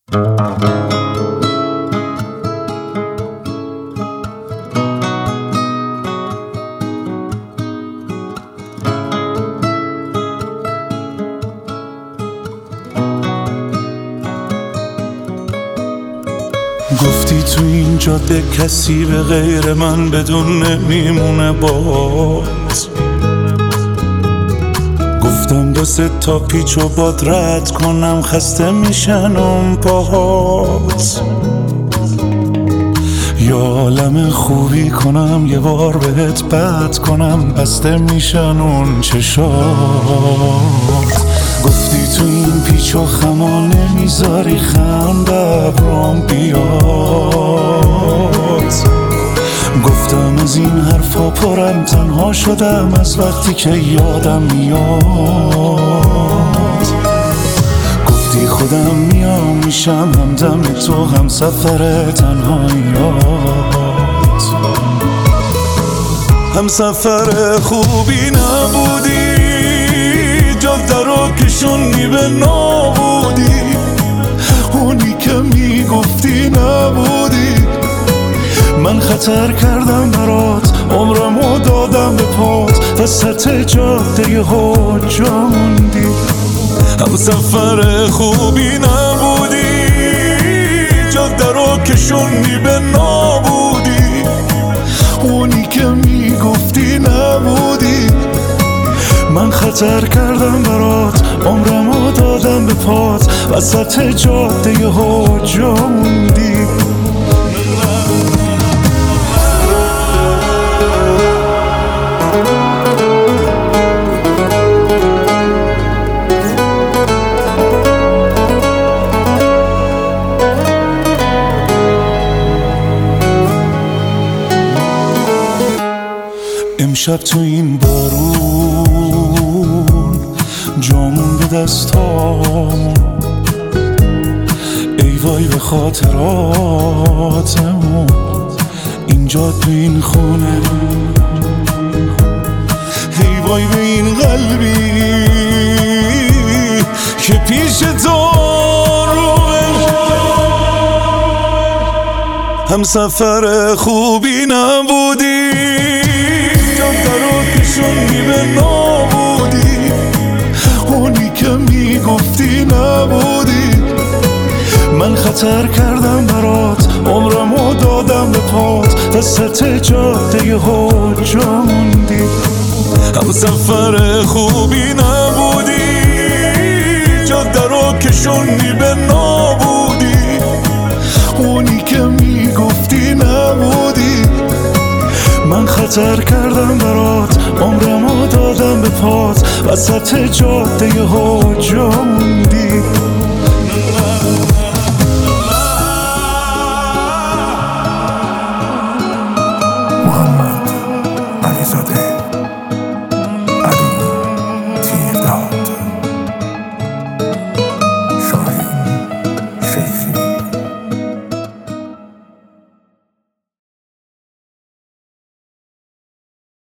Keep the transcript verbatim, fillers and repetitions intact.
گفتی تو این جاده کسی به غیر من بدون نمیمونه باز. گفتم دو سه تا پیچ و باد رد کنم خسته میشن اون پاهات. یا عالم خوبی کنم یه بار بهت بد کنم بسته میشن اون چشات. گفتی تو این پیچ و خما نمیذاری خنده ابرام بیاد. گفتم از این حرفا پرم تنها شدم از وقتی که یادم میاد. گفتی خودم میام میشم همدم تو هم سفر تنهاییات. هم سفر خوبی نبودی جاده رو کشوندی به نابودی. اونی که میگفتی نبودی. من خطر کردم برات عمرمو دادم به پات وسط جاده یهو جا موندی. هم سفر خوبی نبودی جاده رو کشوندی به نابودی. اونی که میگفتی نبودی. من خطر کردم برات عمرمو دادم به پات وسط جاده یهو جا موندی. امشب تو این بارون جامون به دستام. ای وای به خاطراتمون اینجا تو این خونه. ای وای به این قلبی که پیش تو روه. هم سفر خوبی نبودی جاده رو کشوندی به نابودی. اونی که میگفتی نبودی. من خطر کردم برات عمرمو دادم به پات وسط جاده یهو جا موندی. هم سفر خوبی نبودی جاده رو کشوندی به نابودی. اونی که میگفتی نبودی. من خطر کردم برات عمرمو دادم به پات وسط جاده یهو جا موندی.